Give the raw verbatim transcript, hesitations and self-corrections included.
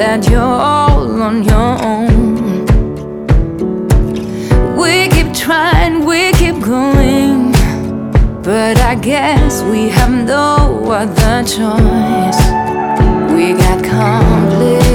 that you're all on your own. We keep trying, we keep going, but I guess we have no other choice. We got conflict